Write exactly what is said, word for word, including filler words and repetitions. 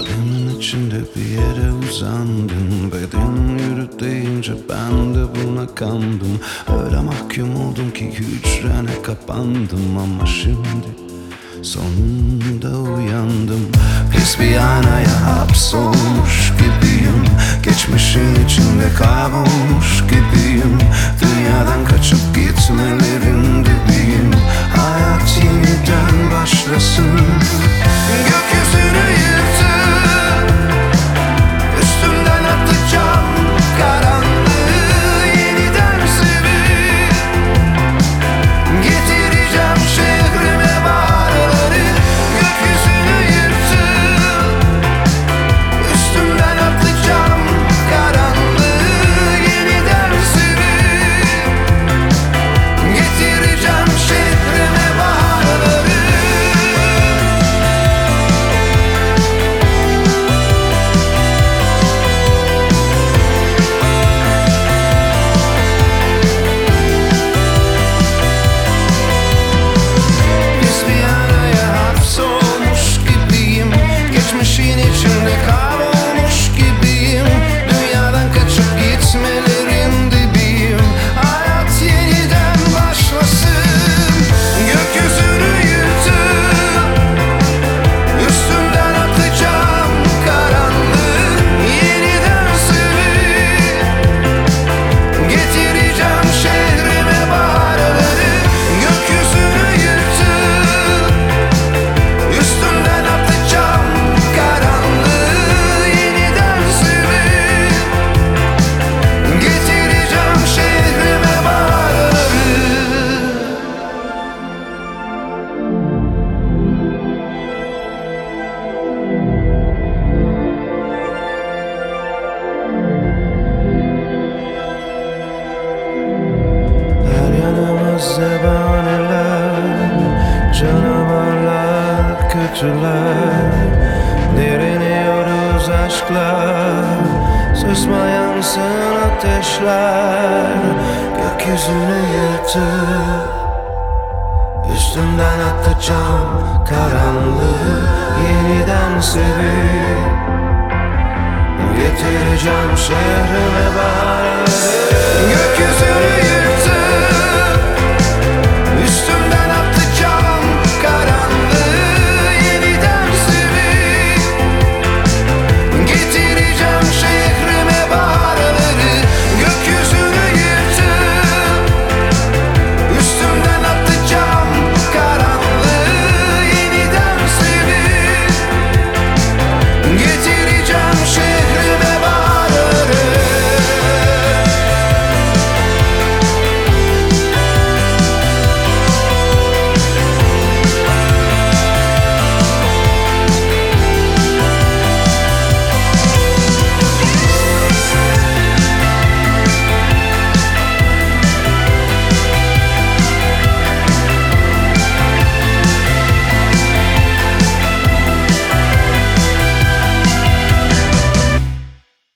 Kalbimin içinde bir yere uzandım. Beden yürü deyince ben de buna kandım. Öyle mahkum oldum ki hücrene kapandım. Ama şimdi sonunda uyandım. Pis bir aynaya hapsolmuş gibiyim. Geçmişin içinde kaybolmuş gibiyim. Dünyadan kaçıp gitmelerin dibiyim. Hayat yeniden başlasın. Gökyüzünü yırtıp üstümden atacağım karanlığı, yeniden sevip getireceğim şehrime baharları. Gökyüzünü yırtıp üstümden atacağım karanlığı, yeniden sevip getireceğim şehrime baharları. Geçmişin içinde kaybolmuş gibiyim. Dünyadan kaçıp gitmelerin dibiyim. Hayat yeniden başlasın. Gökyüzünü yırtıp üstümden atacağım karanlığı, yeniden sevip getireceğim şehrime baharları. Gökyüzünü yırtıp üstümden atacağım karanlığı, yeniden sevip getireceğim şehrime baharları. Her yanımız zebaniler, canavarlar, kötüler. Direniyoruz aşklar, susmayansın ateşler. Gökyüzünü yırtıp üstümden atacağım karanlığı, yeniden sevip getireceğim şehrime baharları. Gökyüzünü